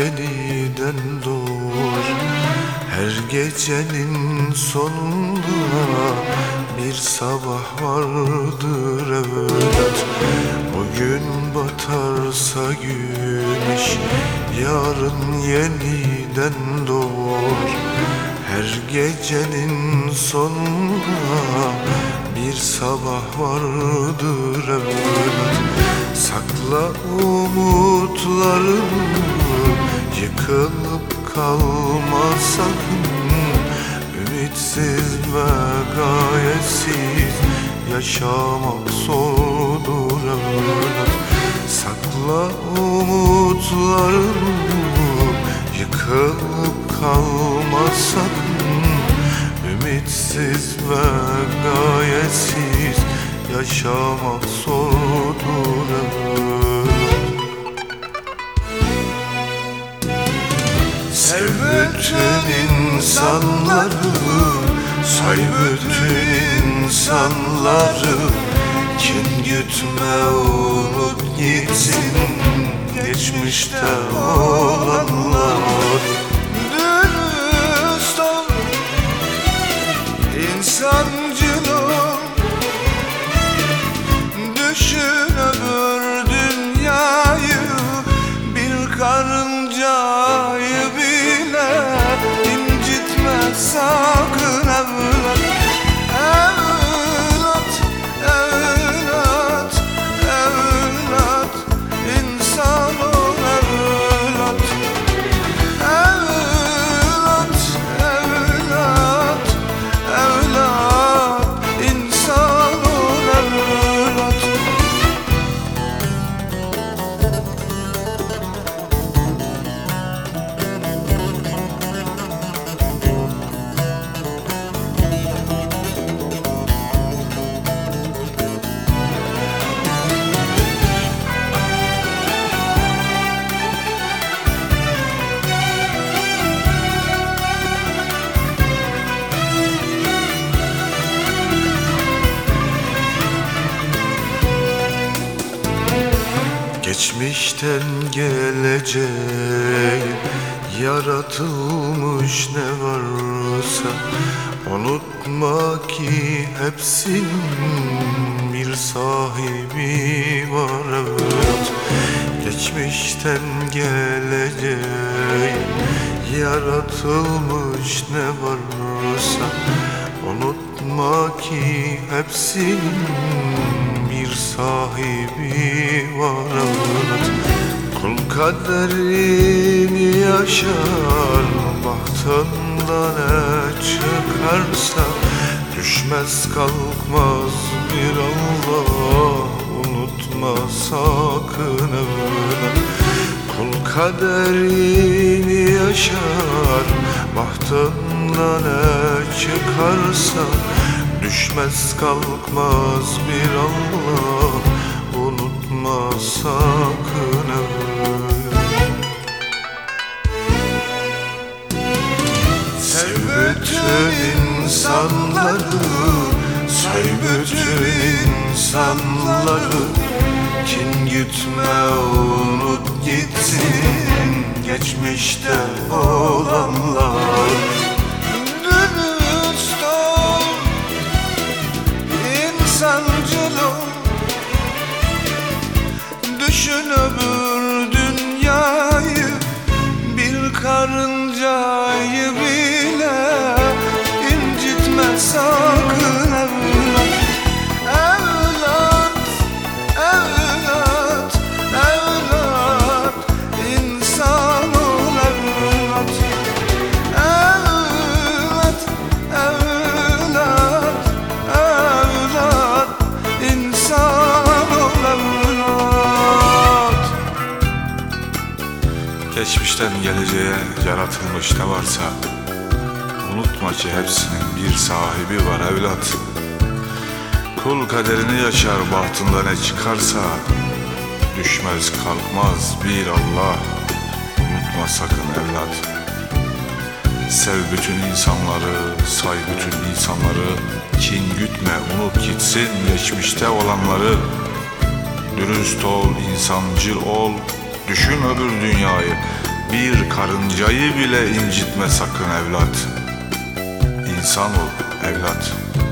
yeniden doğar. Her gecenin sonunda bir sabah vardır evlat. Bugün batarsa güneş, yarın yeniden doğar. Her gecenin sonunda bir sabah vardır evlat. Sakla umutlarını, yıkılıp kalma sakın. Ümitsiz ve gayesiz yaşamak zordur evlat. Sakla umutlarını, yıkılıp kalma sakın. Ümitsiz ve gayesiz yaşamak zordur evlat. Sev bütün insanları, say bütün insanları. Kin gütme, unut gitsin geçmişte olanlar. Dürüst ol, insancıl ol, düşün öbür dünyayı. Bir karıncayı bile incitme sakın evlat. Evlat, evlat, evlat, insan ol evlat. Evlat, evlat, evlat, insan ol evlat. Geçmişten geleceğe yaratılmış ne varsa, unutma ki hepsinin bir sahibi var evlat. Geçmişten geleceğe yaratılmış ne varsa, unutma ki hepsinin bir sahibi var evlat. Kul kaderini yaşar, bahtında ne çıkarsa. Düşmez kalkmaz bir Allah, unutma sakın evlat. Kul kaderini yaşar, bahtında ne çıkarsa. Düşmez kalkmaz bir Allah, unutma sakın evlat. Sev bütün insanları, say bütün insanları. Kin gütme, unut gitsin geçmişte olanlar. Dürüst ol, insancıl ol, düşün öbür dünyayı. Bir karıncayı bile incitme sakın evlat. Evlat, evlat, evlat, insan ol evlat. Evlat, evlat, evlat, insan ol evlat. Geçmişten geleceğe yaratılmış ne varsa, unutma ki hepsinin bir sahibi var evlat. Kul kaderini yaşar, bahtında ne çıkarsa. Düşmez kalkmaz bir Allah, unutma sakın evlat. Sev bütün insanları, say bütün insanları. Kin gütme, unut gitsin geçmişte olanları. Dürüst ol, insancıl ol, düşün öbür dünyayı. Bir karıncayı bile incitme sakın evlat. İnsan ol evlat.